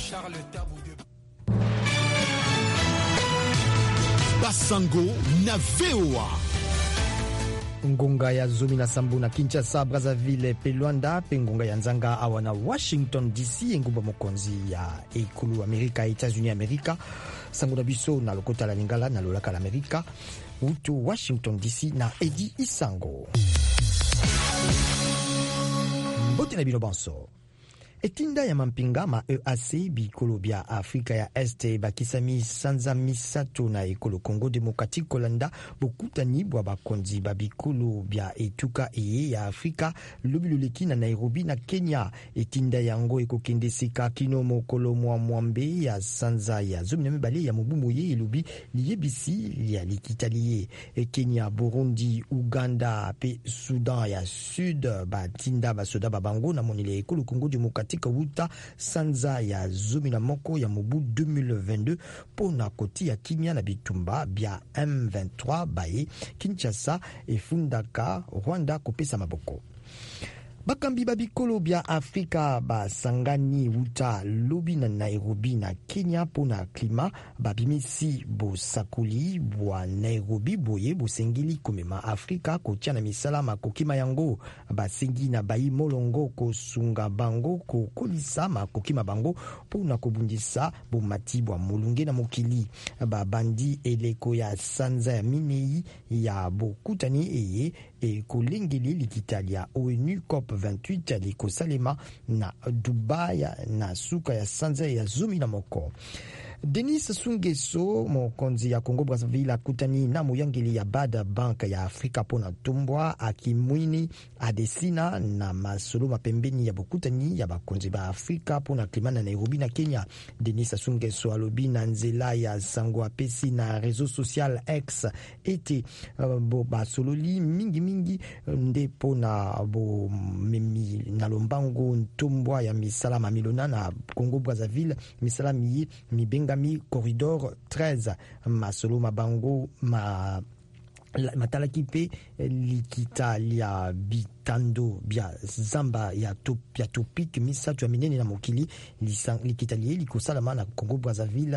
Basango na VOA. Ngonga ya Zomi na Sambu na Kinshasa, Brazzaville pe Luanda pe ngonga ya Nzanga awa na Washington DC engumba mokonzi ya ekulu Amerika Etats-Unis Amerika sango na biso na lokota la lingala na lolaka la Amerika utu Washington DC na Edi Isango Mbote na bino banso etinda ya mampinga ma EAC bikolo bya Afrika ya Este bakisami sanza misato na ekolo Congo Democratique kolanda bokutani bwa bakonzi babikolo bya etuka eye ya Afrika lobiloleki na Nairobi na Kenya. Etinda yango ekokende sika kino mokolo mwambe ya sanza ya zomi na mibale ya mobumu ye elobi liyebisi ya likitaliye Kenya, Burundi, Uganda pe Sudan ya Sud batinda basoda babango na monile ekolo Congo Democratique wuta sanza ya zomi na moko ya mobu 2022 pona koti ya kimia na bitumba bya M23 baye Kinshasa efundaka Rwanda kopesa maboko. Bakambi babikolo bya Afrika basangani wuta lobi na Nairobi na Kenya pona klima babimisi bosakoli bwa Nairobi boye bosengili komema Afrika kotia na misalama kokima yango basengi na bayi molongo kosunga bango kokolisa makokima bango pona kobundisa bomati bwa molunge na mokili babandi eleko ya sanza ya minei ya bokutani eye kolengeli likitalia ONU COP 28 aliko salema na Dubai na suka ya sanza ya zomi na moko. Denis Sungeso mokonzi ya Congo Brazzaville akutani na muyangeli ya Bad Bank ya Afrika pona tumbwa akimwini adesina na masolo mapembeni ya bokutani ya bakonzi ba Afrika pona klima na Nairobi na Kenya. Denis Sungeso alobi na nzela ya sango apesi na réseau social X ete bo basololi mingi nde pona bo memi na lombango ntumbwa ya misalama milona na Congo Brazzaville misalami mibenga corridor 13 masolo mabango matalaki pe likita ya bitando bya zamba ya topik misatu ya minene na mokili likita liye likosalama na Congo Brazzaville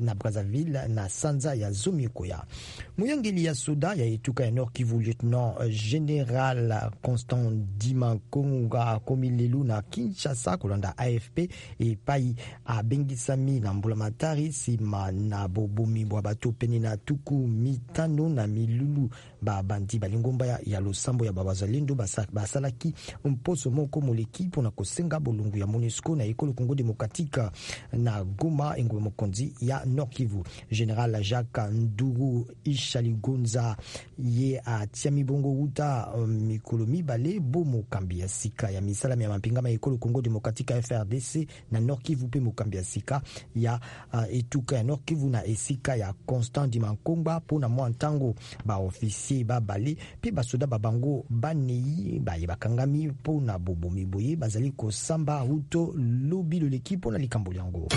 na sanza ya zomi koya. Muyangeli ya soda ya etuka ya Nord Kivu Lieutenant General Constant Dimankonga komilelu na Kinshasa kolanda AFP epai abengisami na mbulamatari sima na bobomi bwa bato pene na tuku mitano na milulu babandi balingomba ya losambo ya babazalendo basalaki mposo moko moleki pona kosenga bolungu ya MONUSCO na ekolo Congo Democratique na Goma engwe mokonzi ya Nord Kivu. General Jacques Nduru Ishaligonza ye atiami bongo wuta mikolo mibale bo mokambi ya sika ya misalami ya mampingama ekolo Congo Democratique FRDC na Nord Kivu pe mokambi ya sika ya etuka ya Nord Kivu na esika ya Constant Dimankonga pona mwantango ba officier babale pe basoda babango banei baye bakangami pona bobomi boye bazali kosamba huto lobi loleki pona likambo yango.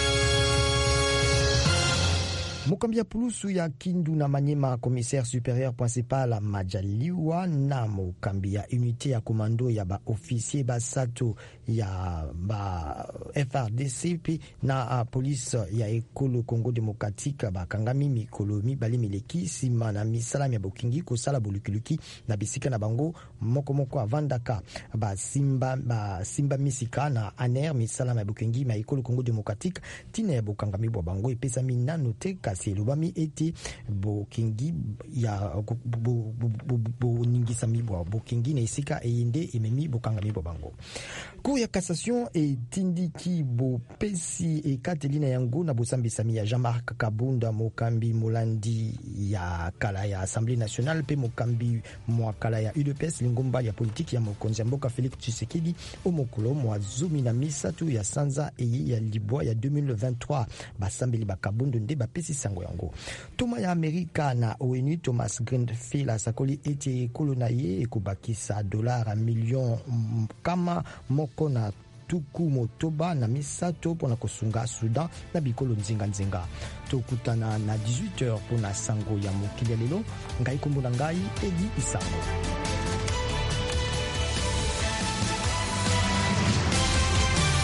Mokambia pulusu ya Kindu na Manyema, commissaire supérieur principal Majaliwa na mokambia unité ya komando ya ba officier basato ya ba FRDC na police ya ekolo Congo Democratique bakangami mikolo mibale mileki sima na misalami ya bokingi kosala bolukuluki na bisika na bango moko avandaka simba misika na aner misalami ya bokingi ma ekolo Congo Democratique tina ya bokangami bwa bango epesa minano te kasi elobami ete bokingi ya ningisa mibwa bokingi na esika eyende ememi bokangami bwa bango. Cour ya cassation etindiki bopesi ekatelina yango na bosambisami ya Jean-Marc Kabunda mokambi molandi ya kala ya Assemblée nationale pe mokambi mwakala ya UDPS lingomba ya politiki ya mokonzi ya mboka Félix Tshisekedi omokolo mwa zumi na misatu ya sanza eye ya libwa ya 2023 basambeli bakabundu nde bapesi sango yango. Toma ya Amerika na ONU Thomas Greenfield asakoli ete ekolo na ye ekobakisa $1 million kama moko na tuku motoba na misato pona kosunga Sudan na bikolo nzinga. Tokutana na 18h pona sango ya mokili lelo. Ngai kombo na ngai Edi Isango.